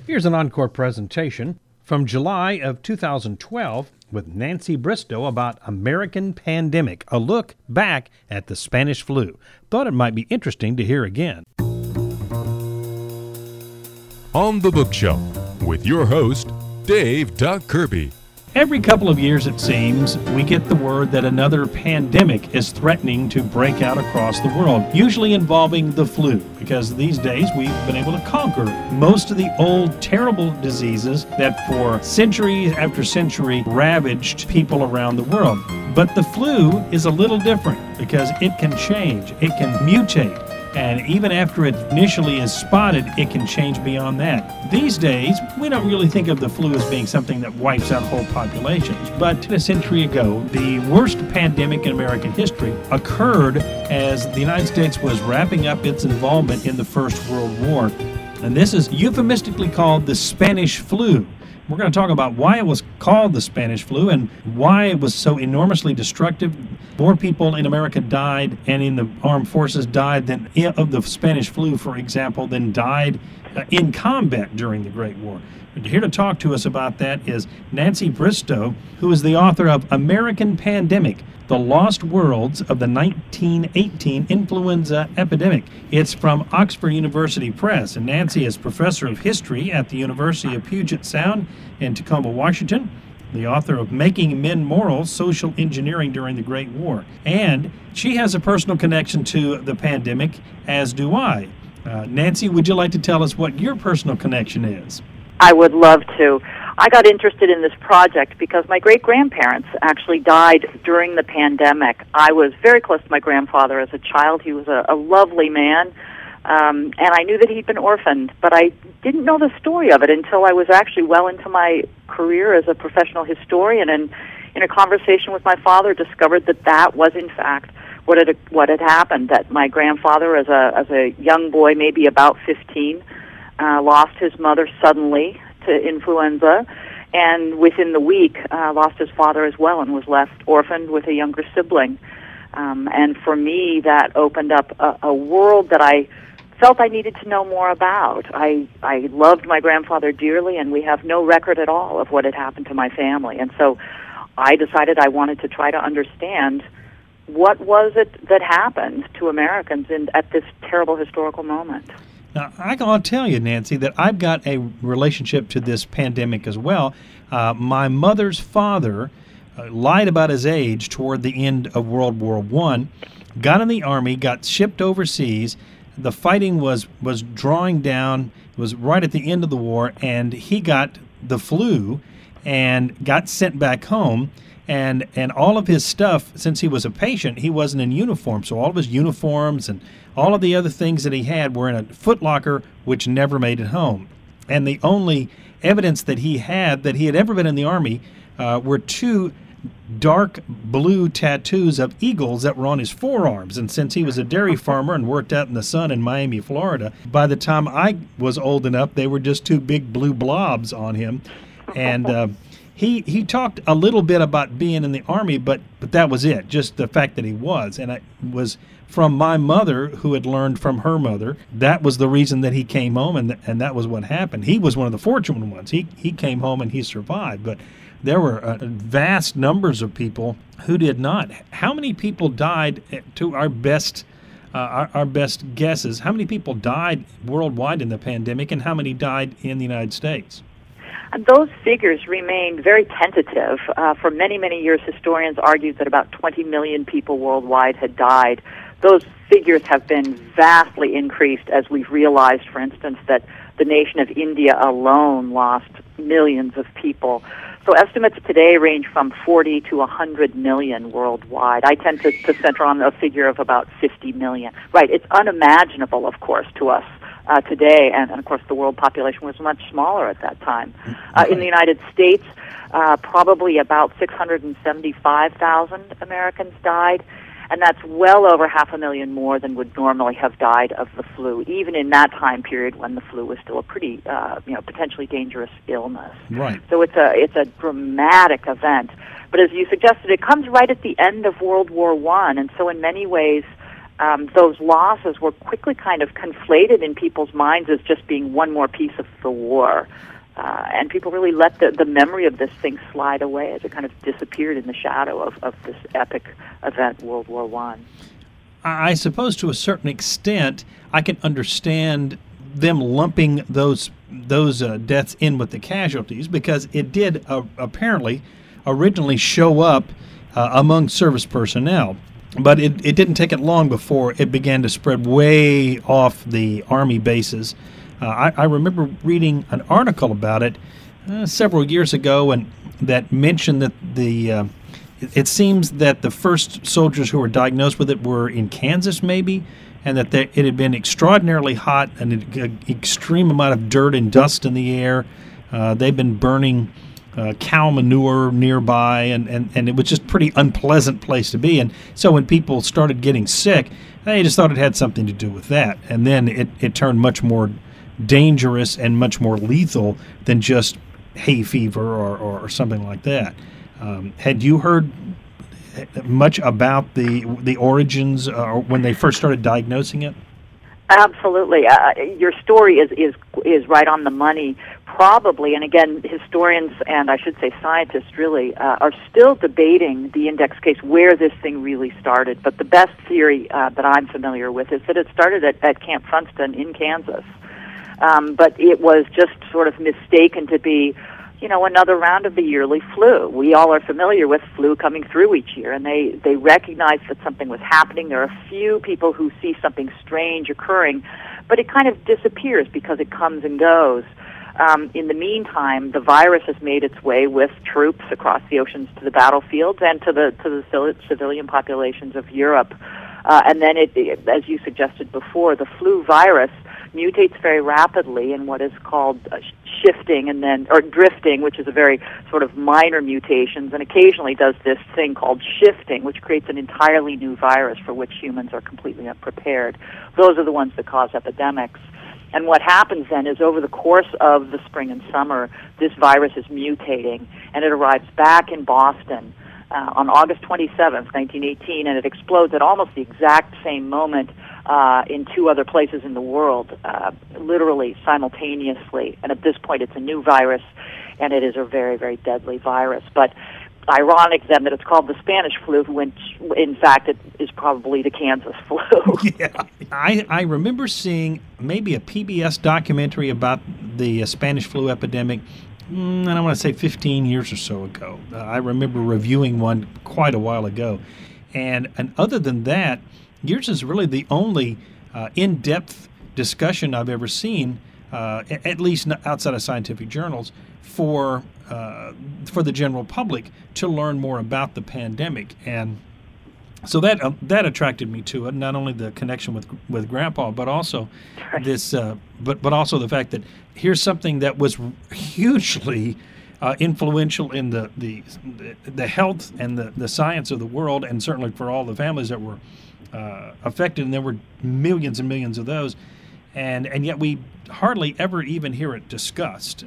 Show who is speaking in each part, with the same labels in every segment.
Speaker 1: Here's an encore presentation from July of 2012 with Nancy Bristow about American Pandemic, a look back at the Spanish flu. Thought it might be interesting to hear again.
Speaker 2: On the Bookshelf with your host, Dave Doc Kirby.
Speaker 1: Every couple of years, it seems, we get the word that another pandemic is threatening to break out across the world, usually involving the flu, because these days we've been able to conquer most of the old, terrible diseases that for century after century ravaged people around the world. But the flu is a little different because it can change, it can mutate. And even after it initially is spotted, it can change beyond that. These days, we don't really think of the flu as being something that wipes out whole populations. But a century ago, the worst pandemic in American history occurred as the United States was wrapping up its involvement in the First World War. And this is euphemistically called the Spanish flu. We're going to talk about why it was called the Spanish flu and why it was so enormously destructive. More people in America died and in the armed forces died than of the Spanish flu, for example, than died in combat during the Great War. Here to talk to us about that is Nancy Bristow, who is the author of American Pandemic, The Lost Worlds of the 1918 Influenza Epidemic. It's from Oxford University Press, and Nancy is professor of history at the University of Puget Sound in Tacoma, Washington, the author of Making Men Moral, Social Engineering During the Great War. And she has a personal connection to the pandemic, as do I. Nancy, would you like to tell us what your personal connection is?
Speaker 3: I would love to. I got interested in this project because my great-grandparents actually died during the pandemic. I was very close to my grandfather as a child. He was a lovely man, and I knew that he'd been orphaned, but I didn't know the story of it until I was actually well into my career as a professional historian, and in a conversation with my father discovered that that was, in fact, what had happened, that my grandfather, as a young boy, maybe about 15, lost his mother suddenly to influenza, and within the week lost his father as well and was left orphaned with a younger sibling. And for me, that opened up a world that I felt I needed to know more about. I loved my grandfather dearly, and we have no record at all of what had happened to my family. And so I decided I wanted to try to understand what was it that happened to Americans at this terrible historical moment.
Speaker 1: Now, I'll tell you, Nancy, that I've got a relationship to this pandemic as well. My mother's father lied about his age toward the end of World War I, got in the Army, got shipped overseas. The fighting was drawing down. It was right at the end of the war, and he got the flu and got sent back home. And all of his stuff, since he was a patient, he wasn't in uniform. So all of his uniforms and all of the other things that he had were in a footlocker, which never made it home. And the only evidence that he had ever been in the Army were two dark blue tattoos of eagles that were on his forearms. And since he was a dairy farmer and worked out in the sun in Miami, Florida, by the time I was old enough, they were just two big blue blobs on him. And He talked a little bit about being in the Army, but that was it, just the fact that he was. And it was from my mother, who had learned from her mother. That was the reason that he came home, and that was what happened. He was one of the fortunate ones. He came home and he survived, but there were vast numbers of people who did not. How many people died, to our best guesses, how many people died worldwide in the pandemic, and how many died in the United States?
Speaker 3: Those figures remained very tentative. For many, many years, historians argued that about 20 million people worldwide had died. Those figures have been vastly increased as we've realized, for instance, that the nation of India alone lost millions of people. So estimates today range from 40 to 100 million worldwide. I tend to center on a figure of about 50 million. Right, it's unimaginable, of course, to us today, and of course the world population was much smaller at that time. In the United States, probably about 675,000 Americans died, and that's well over 500,000 more than would normally have died of the flu, even in that time period when the flu was still a pretty, potentially dangerous illness.
Speaker 1: Right.
Speaker 3: So it's a dramatic event. But as you suggested, it comes right at the end of World War I, and so in many ways, those losses were quickly kind of conflated in people's minds as just being one more piece of the war. And people really let the memory of this thing slide away as it kind of disappeared in the shadow of this epic event, World War I.
Speaker 1: I suppose to a certain extent, I can understand them lumping those deaths in with the casualties, because it did apparently originally show up among service personnel. But it didn't take it long before it began to spread way off the Army bases. I remember reading an article about it several years ago, and that mentioned that it seems that the first soldiers who were diagnosed with it were in Kansas, maybe, and that it had been extraordinarily hot, and an extreme amount of dirt and dust in the air. They've been burning cow manure nearby, and it was just a pretty unpleasant place to be. And so when people started getting sick, they just thought it had something to do with that. And then it turned much more dangerous and much more lethal than just hay fever or something like that. Had you heard much about the origins when they first started diagnosing it?
Speaker 3: Absolutely. Your story is right on the money, probably. And again, historians, and I should say scientists really, are still debating the index case, where this thing really started. But the best theory that I'm familiar with is that it started at Camp Funston in Kansas. But it was just sort of mistaken to be, another round of the yearly flu. We all are familiar with flu coming through each year, and they recognized that something was happening. There are a few people who see something strange occurring, but it kind of disappears because it comes and goes. In the meantime, the virus has made its way with troops across the oceans to the battlefields and to the civilian populations of Europe. And then, as you suggested before, the flu virus mutates very rapidly in what is called shifting or drifting, which is a very sort of minor mutations, and occasionally does this thing called shifting, which creates an entirely new virus for which humans are completely unprepared. Those are the ones that cause epidemics. And what happens then is, over the course of the spring and summer, this virus is mutating, and it arrives back in Boston on August 27th, 1918, and it explodes at almost the exact same moment in two other places in the world, literally simultaneously. And at this point, it's a new virus, and it is a very, very deadly virus. But ironic then that it's called the Spanish flu, when in fact it is probably the Kansas flu.
Speaker 1: Yeah, I remember seeing maybe a PBS documentary about the Spanish flu epidemic. I don't want to say 15 years or so ago. I remember reviewing one quite a while ago. And other than that, yours is really the only in-depth discussion I've ever seen, at least outside of scientific journals, for the general public to learn more about the pandemic. And so that attracted me to it. Not only the connection with Grandpa, but also this, but also the fact that here's something that was hugely influential in the health and the science of the world, and certainly for all the families that were affected. And there were millions and millions of those, and yet we hardly ever even hear it discussed.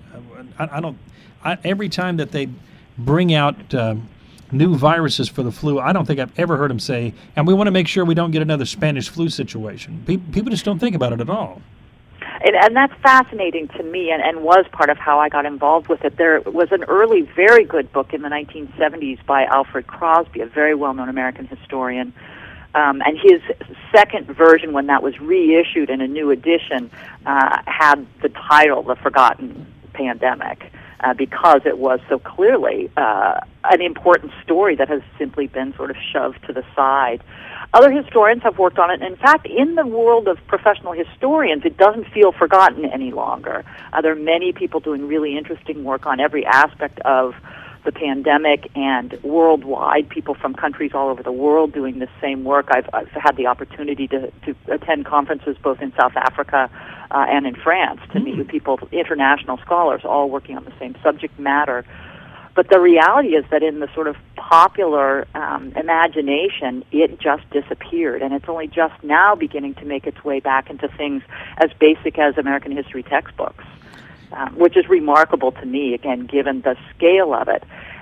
Speaker 1: Every time that they bring out new viruses for the flu, I don't think I've ever heard them say, and we want to make sure we don't get another Spanish flu situation. People just don't think about it at all.
Speaker 3: And that's fascinating to me, and was part of how I got involved with it. There was an early, very good book in the 1970s by Alfred Crosby, a very well-known American historian. And his second version, when that was reissued in a new edition, had the title, The Forgotten Pandemic, because it was so clearly an important story that has simply been sort of shoved to the side. Other historians have worked on it. In fact, in the world of professional historians, it doesn't feel forgotten any longer. There are many people doing really interesting work on every aspect of the pandemic, and worldwide, people from countries all over the world doing the same work. I've had the opportunity to attend conferences both in South Africa and in France to meet with people, international scholars, all working on the same subject matter. But the reality is that in the sort of popular imagination, it just disappeared, and it's only just now beginning to make its way back into things as basic as American history textbooks, which is remarkable to me, again, given the scale of it.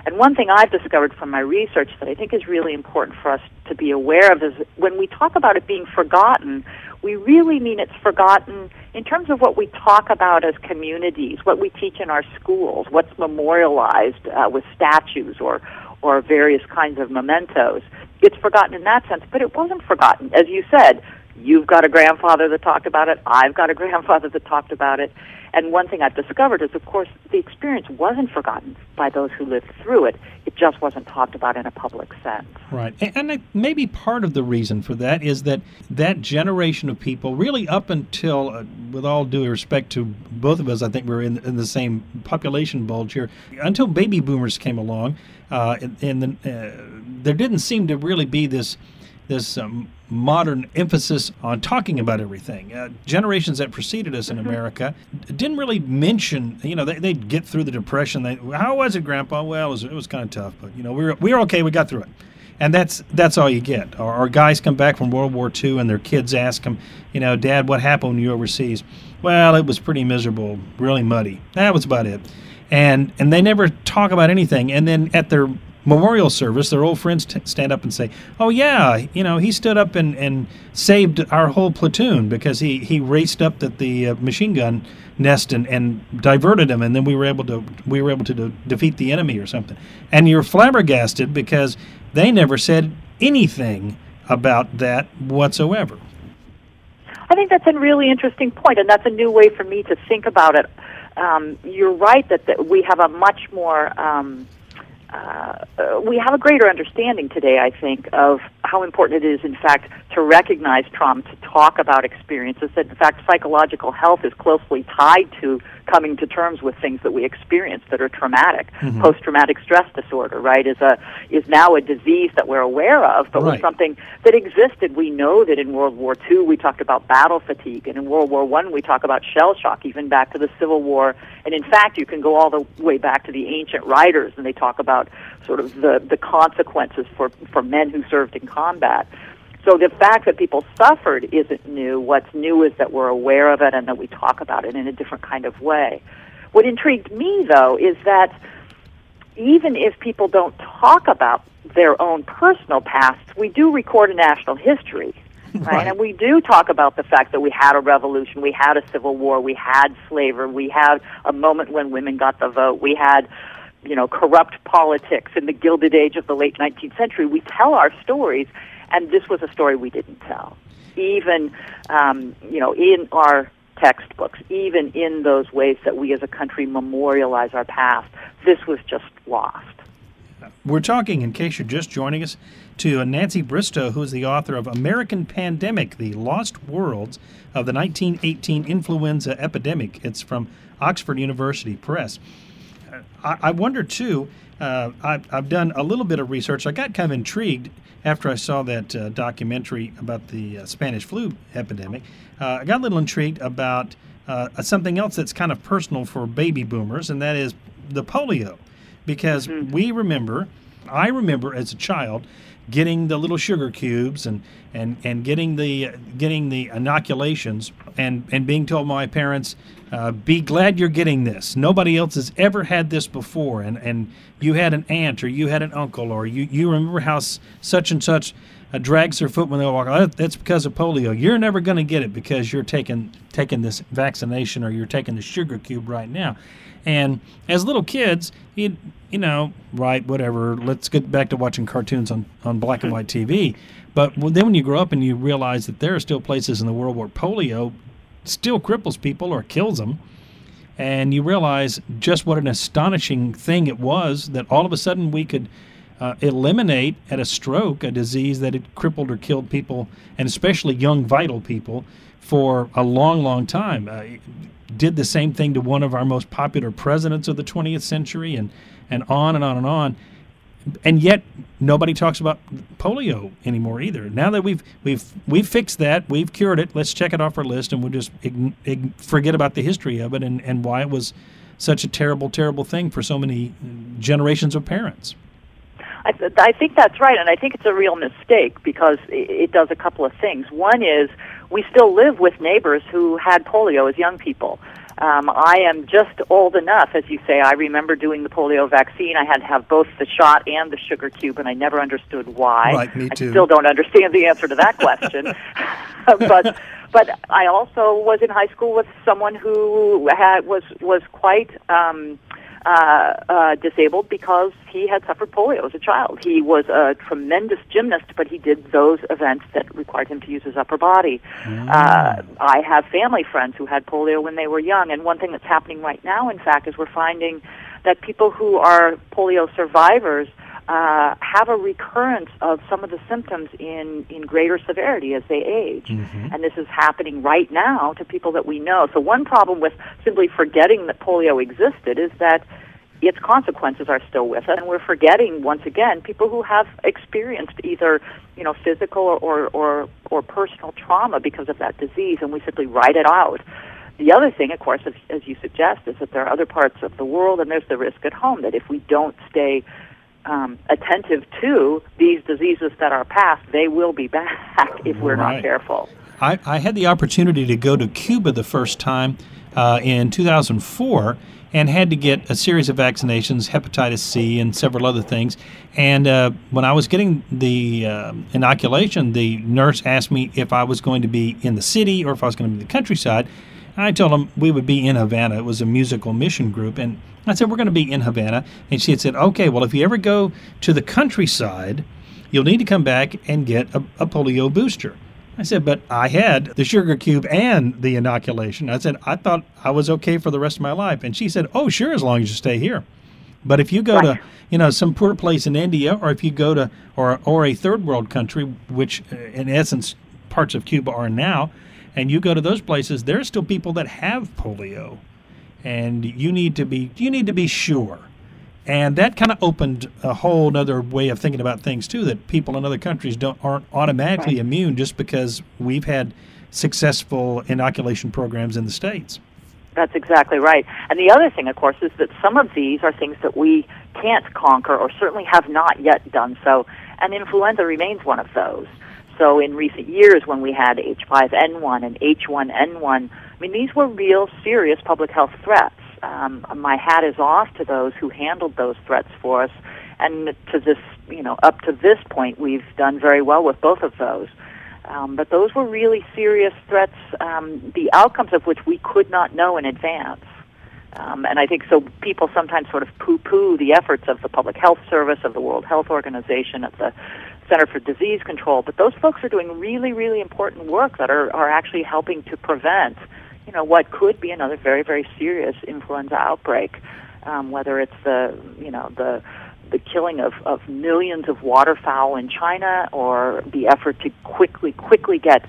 Speaker 3: And one thing I've discovered from my research that I think is really important for us to be aware of is when we talk about it being forgotten, we really mean it's forgotten in terms of what we talk about as communities, what we teach in our schools, what's memorialized with statues or various kinds of mementos. It's forgotten in that sense, but it wasn't forgotten. As you said, you've got a grandfather that talked about it, I've got a grandfather that talked about it. And one thing I've discovered is, of course, the experience wasn't forgotten by those who lived through it. It just wasn't talked about in a public sense.
Speaker 1: Right. And maybe part of the reason for that is that generation of people, really up until, with all due respect to both of us, I think we're in the same population bulge here, until baby boomers came along, there didn't seem to really be this modern emphasis on talking about everything. Generations that preceded us in America didn't really mention, they'd get through the Depression. How was it, Grandpa? Well, it was kind of tough, but, we were okay. We got through it. And that's all you get. Or guys come back from World War II and their kids ask them, Dad, what happened when you were overseas? Well, it was pretty miserable, really muddy. That was about it. And they never talk about anything. And then at their memorial service, their old friends stand up and say, oh, yeah, he stood up and saved our whole platoon because he raced up at the machine gun nest and diverted them, and then we were able to defeat the enemy or something. And you're flabbergasted because they never said anything about that whatsoever.
Speaker 3: I think that's a really interesting point, and that's a new way for me to think about it. You're right that we have a much more we have a greater understanding today, I think, of how important it is, in fact, to recognize trauma, to talk about experiences, that, in fact, psychological health is closely tied to coming to terms with things that we experience that are traumatic. Mm-hmm. Post-traumatic stress disorder, right, is now a disease that we're aware of, but was something that existed. We know that in World War II we talked about battle fatigue, and in World War I we talk about shell shock, even back to the Civil War. And in fact, you can go all the way back to the ancient writers, and they talk about sort of the consequences for men who served in combat. So the fact that people suffered isn't new. What's new is that we're aware of it and that we talk about it in a different kind of way. What intrigued me, though, is that even if people don't talk about their own personal past, we do record a national history. Right? And we do talk about the fact that we had a revolution, we had a civil war, we had slavery, we had a moment when women got the vote, we had, corrupt politics in the Gilded Age of the late 19th century. We tell our stories, and this was a story we didn't tell. Even, in our textbooks, even in those ways that we as a country memorialize our past, this was just lost.
Speaker 1: We're talking, in case you're just joining us, to Nancy Bristow, who is the author of American Pandemic, The Lost Worlds of the 1918 Influenza Epidemic. It's from Oxford University Press. I wonder, too, I've done a little bit of research. I got kind of intrigued after I saw that documentary about the Spanish flu epidemic. I got a little intrigued about something else that's kind of personal for baby boomers, and that is the polio. Because I remember as a child getting the little sugar cubes and getting the inoculations and being told by my parents, be glad you're getting this. Nobody else has ever had this before, and you had an aunt or you had an uncle or you remember how such and such drags their foot when they walk. Oh, that's because of polio. You're never going to get it because you're taking this vaccination or you're taking the sugar cube right now. And as little kids, whatever, let's get back to watching cartoons on black and white TV. But then when you grow up and you realize that there are still places in the world where polio still cripples people or kills them, and you realize just what an astonishing thing it was that all of a sudden we could eliminate at a stroke a disease that had crippled or killed people, and especially young, vital people, for a long, long time. Did the same thing to one of our most popular presidents of the 20th century, and on and on and on. And yet nobody talks about polio anymore either. Now that we've fixed that, we've cured it, let's check it off our list, and we'll just forget about the history of it and why it was such a terrible, terrible thing for so many generations of parents.
Speaker 3: I think that's right, and I think it's a real mistake because it does a couple of things. One is we still live with neighbors who had polio as young people. I am just old enough, as you say. I remember doing the polio vaccine. I had to have both the shot and the sugar cube, and I never understood why.
Speaker 1: Right, me too.
Speaker 3: I still don't understand the answer to that question. But I also was in high school with someone who was quite disabled because he had suffered polio as a child. He was a tremendous gymnast, but he did those events that required him to use his upper body. I have family friends who had polio when they were young, and one thing that's happening right now, in fact, is we're finding that people who are polio survivors have a recurrence of some of the symptoms in greater severity as they age. And this is happening right now to people that we know. So one problem with simply forgetting that polio existed is that its consequences are still with us, and we're forgetting, once again, people who have experienced either, physical or personal trauma because of that disease, and we simply write it out. The other thing, of course, as you suggest, is that there are other parts of the world, and there's the risk at home that if we don't stay attentive to these diseases that are past, they will be back if we're not careful.
Speaker 1: I had the opportunity to go to Cuba the first time in 2004 and had to get a series of vaccinations, hepatitis C and several other things. And when I was getting the inoculation, the nurse asked me if I was going to be in the city or if I was going to be in the countryside. I told them we would be in Havana. It was a musical mission group. And I said, we're going to be in Havana. And she had said, okay, well, if you ever go to the countryside, you'll need to come back and get a polio booster. I said, but I had the sugar cube and the inoculation. I said, I thought I was okay for the rest of my life. And she said, oh, sure, as long as you stay here. But if you go to, some poor place in India, or if you go to, or a third world country, which in essence parts of Cuba are now, and you go to those places, there are still people that have polio. And you need to be sure. And that kind of opened a whole other way of thinking about things, too, that people in other countries aren't automatically immune just because we've had successful inoculation programs in the States.
Speaker 3: That's exactly right. And the other thing, of course, is that some of these are things that we can't conquer or certainly have not yet done so, and influenza remains one of those. So in recent years when we had H5N1 and H1N1, these were real serious public health threats. My hat is off to those who handled those threats for us, and to this, up to this point, we've done very well with both of those. But those were really serious threats, the outcomes of which we could not know in advance. And I think so people sometimes sort of poo-poo the efforts of the Public Health Service, of the World Health Organization, of the Center for Disease Control, but those folks are doing really, really important work that are actually helping to prevent what could be another very, very serious influenza outbreak, whether it's the killing of millions of waterfowl in China, or the effort to quickly get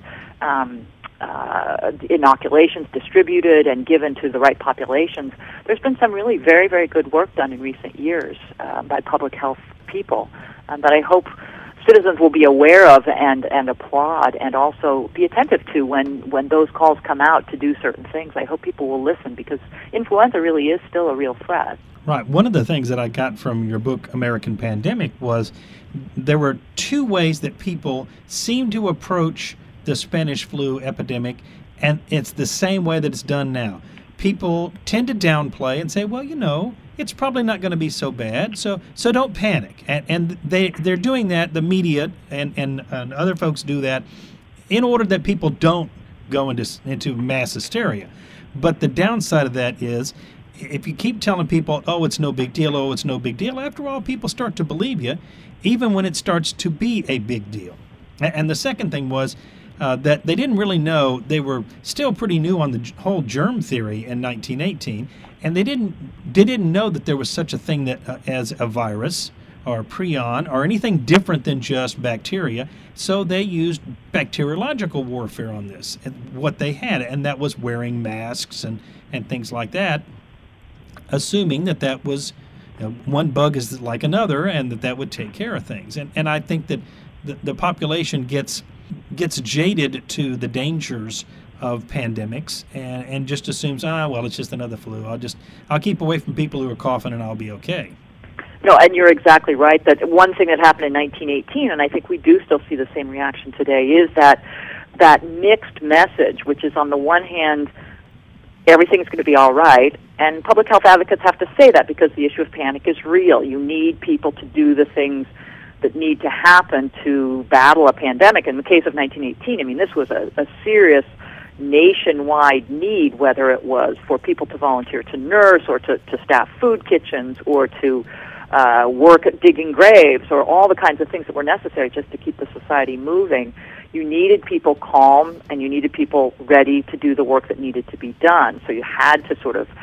Speaker 3: inoculations distributed and given to the right populations. There's been some really very, very good work done in recent years by public health people that I hope citizens will be aware of and applaud, and also be attentive to when those calls come out to do certain things. I hope people will listen, because influenza really is still a real threat.
Speaker 1: Right. One of the things that I got from your book, American Pandemic, was there were two ways that people seem to approach the Spanish flu epidemic, and it's the same way that it's done now. People tend to downplay and say, well, it's probably not going to be so bad, so don't panic. And they're doing that, the media and other folks do that, in order that people don't go into mass hysteria. But the downside of that is, if you keep telling people, oh, it's no big deal, after all, people start to believe you, even when it starts to be a big deal. And the second thing was that they didn't really know. They were still pretty new on the whole germ theory in 1918, and they didn't know that there was such a thing that as a virus or a prion or anything different than just bacteria. So they used bacteriological warfare on this, what they had, and that was wearing masks and things like that, assuming that was one bug is like another, and that would take care of things. And I think that the population gets jaded to the dangers of pandemics and just assumes, it's just another flu. I'll keep away from people who are coughing and I'll be okay.
Speaker 3: No, and you're exactly right. That one thing that happened in 1918, and I think we do still see the same reaction today, is that mixed message, which is on the one hand everything's going to be all right. And public health advocates have to say that because the issue of panic is real. You need people to do the things that need to happen to battle a pandemic. In the case of 1918, I mean, this was a serious nationwide need, whether it was for people to volunteer to nurse or to staff food kitchens or to work at digging graves or all the kinds of things that were necessary just to keep the society moving. You needed people calm and you needed people ready to do the work that needed to be done. So you had to sort of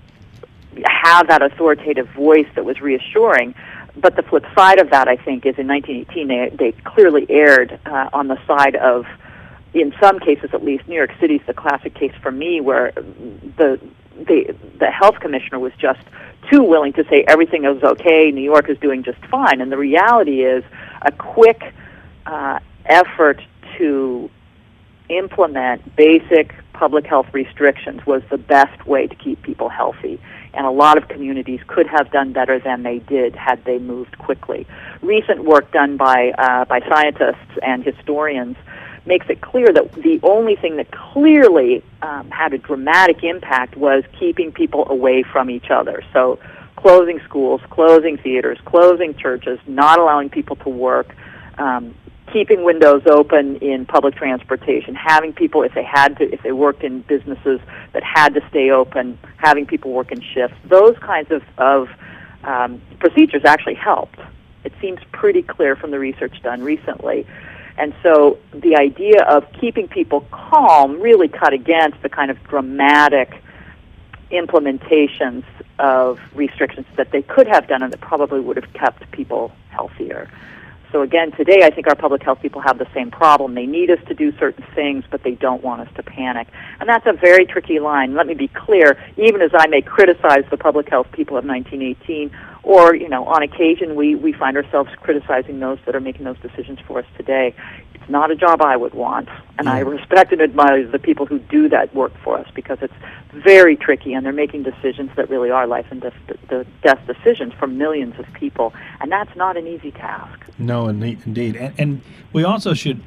Speaker 3: have that authoritative voice that was reassuring. But the flip side of that, I think, is in 1918 they clearly erred on the side of, in some cases at least, New York City's the classic case for me, where the health commissioner was just too willing to say everything is okay, New York is doing just fine. And the reality is a quick effort to implement basic public health restrictions was the best way to keep people healthy. And a lot of communities could have done better than they did had they moved quickly. Recent work done by scientists and historians makes it clear that the only thing that clearly had a dramatic impact was keeping people away from each other. So closing schools, closing theaters, closing churches, not allowing people to work, keeping windows open in public transportation, having people, if they worked in businesses that had to stay open, having people work in shifts. Those kinds of procedures actually helped. It seems pretty clear from the research done recently. And so the idea of keeping people calm really cut against the kind of dramatic implementations of restrictions that they could have done and that probably would have kept people healthier. So again, today I think our public health people have the same problem. They need us to do certain things, but they don't want us to panic. And that's a very tricky line. Let me be clear, even as I may criticize the public health people of 1918, or, on occasion we find ourselves criticizing those that are making those decisions for us today. It's not a job I would want, and I respect and admire the people who do that work for us because it's very tricky, and they're making decisions that really are life and death decisions for millions of people, and that's not an easy task.
Speaker 1: No, indeed. And we also should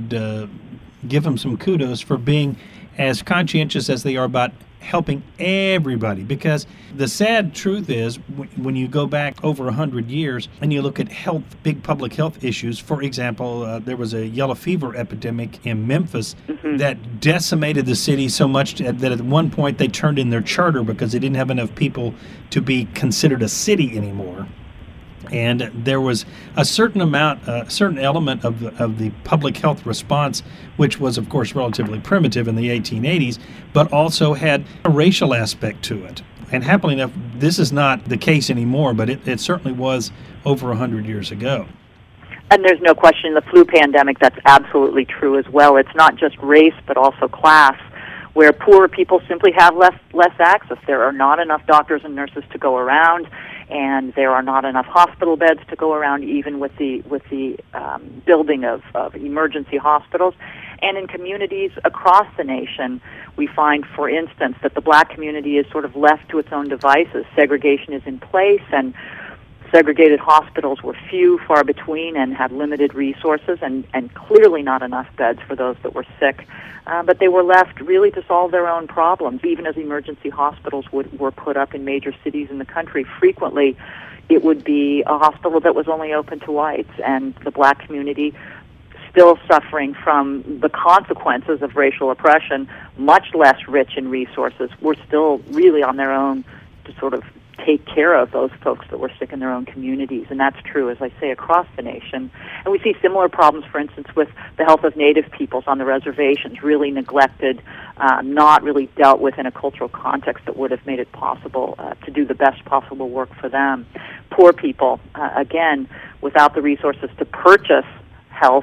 Speaker 1: give them some kudos for being as conscientious as they are about helping everybody, because the sad truth is when you go back over 100 years and you look at big public health issues, for example, there was a yellow fever epidemic in Memphis that decimated the city so much that at one point they turned in their charter because they didn't have enough people to be considered a city anymore. And there was a certain element of the public health response, which was, of course, relatively primitive in the 1880s, but also had a racial aspect to it. And happily enough, this is not the case anymore, but it certainly was over 100 years ago.
Speaker 3: And there's no question in the flu pandemic that's absolutely true as well. It's not just race, but also class, where poorer people simply have less access. There are not enough doctors and nurses to go around, and there are not enough hospital beds to go around, even with the building of emergency hospitals. And in communities across the nation, we find, for instance, that the black community is sort of left to its own devices. Segregation is in place, and segregated hospitals were few, far between, and had limited resources, and clearly not enough beds for those that were sick. But they were left really to solve their own problems. Even as emergency hospitals were put up in major cities in the country, frequently it would be a hospital that was only open to whites, and the black community, still suffering from the consequences of racial oppression, much less rich in resources, were still really on their own to sort of take care of those folks that were sick in their own communities. And that's true, as I say, across the nation. And we see similar problems, for instance, with the health of Native peoples on the reservations, really neglected, not really dealt with in a cultural context that would have made it possible to do the best possible work for them. Poor people, again, without the resources to purchase health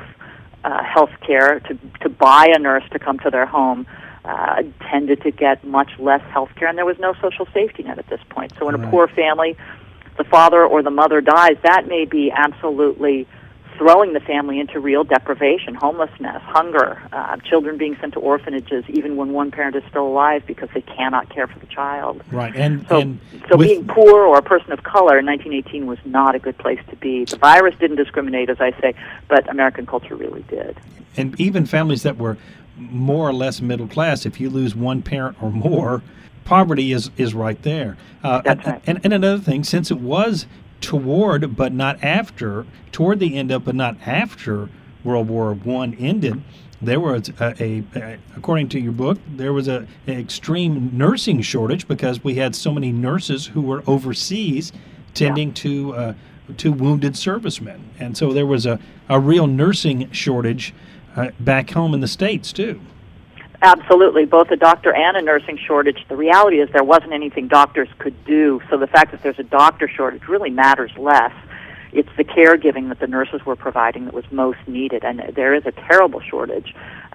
Speaker 3: care, to buy a nurse to come to their home, tended to get much less health care, and there was no social safety net at this point. So in a poor family, the father or the mother dies, that may be absolutely throwing the family into real deprivation, homelessness, hunger, children being sent to orphanages even when one parent is still alive because they cannot care for the child.
Speaker 1: Right.
Speaker 3: So being poor or a person of color in 1918 was not a good place to be. The virus didn't discriminate, as I say, but American culture really did.
Speaker 1: And even families that were more or less middle class. If you lose one parent or more, poverty is right there.
Speaker 3: That's right.
Speaker 1: And another thing, since it was toward the end of, but not after World War I ended, there was according to your book, there was an extreme nursing shortage because we had so many nurses who were overseas tending to wounded servicemen. And so there was a real nursing shortage back home in the States, too.
Speaker 3: Absolutely, both a doctor and a nursing shortage. The reality is there wasn't anything doctors could do, so the fact that there's a doctor shortage really matters less. It's the caregiving that the nurses were providing that was most needed, and there is a terrible shortage.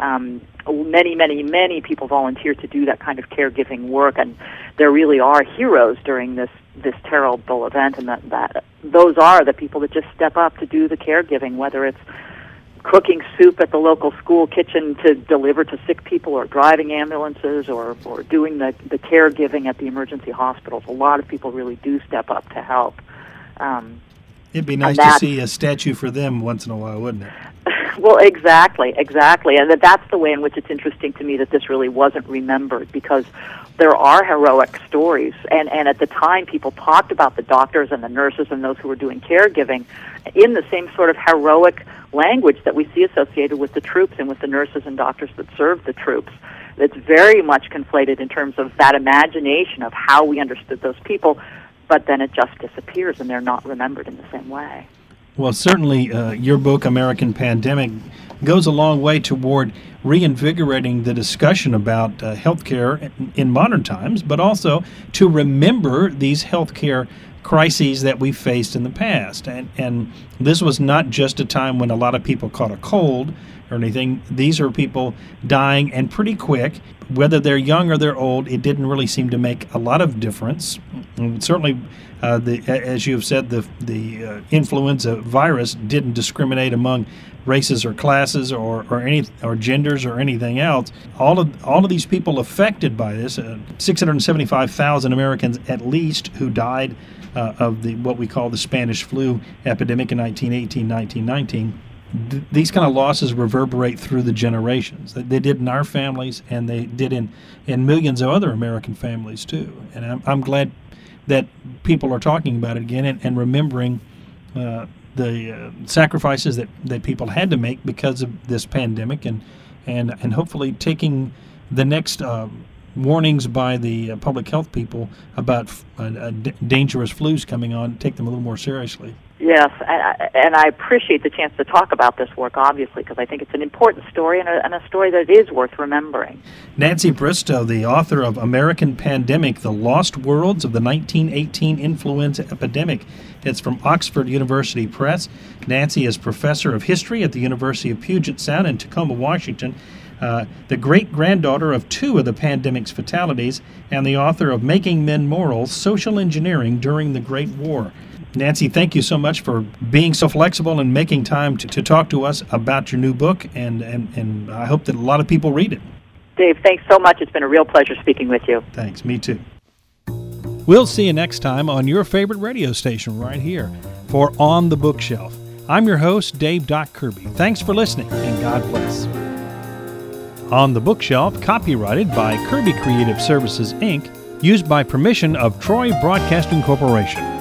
Speaker 3: Many people volunteer to do that kind of caregiving work, and there really are heroes during this terrible event, and that those are the people that just step up to do the caregiving, whether it's cooking soup at the local school kitchen to deliver to sick people, or driving ambulances, or doing the caregiving at the emergency hospitals. A lot of people really do step up to help.
Speaker 1: It'd be nice to see a statue for them once in a while, wouldn't it?
Speaker 3: Well, exactly. And that's the way in which it's interesting to me that this really wasn't remembered, because there are heroic stories. And at the time, people talked about the doctors and the nurses and those who were doing caregiving in the same sort of heroic language that we see associated with the troops and with the nurses and doctors that serve the troops. It's very much conflated in terms of that imagination of how we understood those people, but then it just disappears and they're not remembered in the same way.
Speaker 1: Well, certainly your book, American Pandemic, goes a long way toward reinvigorating the discussion about healthcare in modern times, but also to remember these healthcare crises that we faced in the past. And this was not just a time when a lot of people caught a cold or anything. These are people dying, and pretty quick. Whether they're young or they're old, it didn't really seem to make a lot of difference. And certainly, as you have said, the influenza virus didn't discriminate among races or classes or genders or anything else. All of these people affected by this, 675,000 Americans at least who died of what we call the Spanish flu epidemic in 1918, 1919. These kind of losses reverberate through the generations. They did in our families, and they did in millions of other American families too. And I'm glad that people are talking about it again and remembering the sacrifices that people had to make because of this pandemic, and hopefully taking the next warnings by the public health people about dangerous flus coming on, take them a little more seriously.
Speaker 3: Yes, and I appreciate the chance to talk about this work, obviously, because I think it's an important story and a story that is worth remembering.
Speaker 1: Nancy Bristow, the author of American Pandemic, The Lost Worlds of the 1918 Influenza Epidemic. It's from Oxford University Press. Nancy is professor of history at the University of Puget Sound in Tacoma, Washington, the great-granddaughter of two of the pandemic's fatalities, and the author of Making Men Moral, Social Engineering During the Great War. Nancy, thank you so much for being so flexible and making time to talk to us about your new book, and I hope that a lot of people read it.
Speaker 3: Dave, thanks so much. It's been a real pleasure speaking with you.
Speaker 1: Thanks. Me too. We'll see you next time on your favorite radio station right here for On the Bookshelf. I'm your host, Dave Doc Kirby. Thanks for listening, and God bless. On the Bookshelf, copyrighted by Kirby Creative Services, Inc., used by permission of Troy Broadcasting Corporation.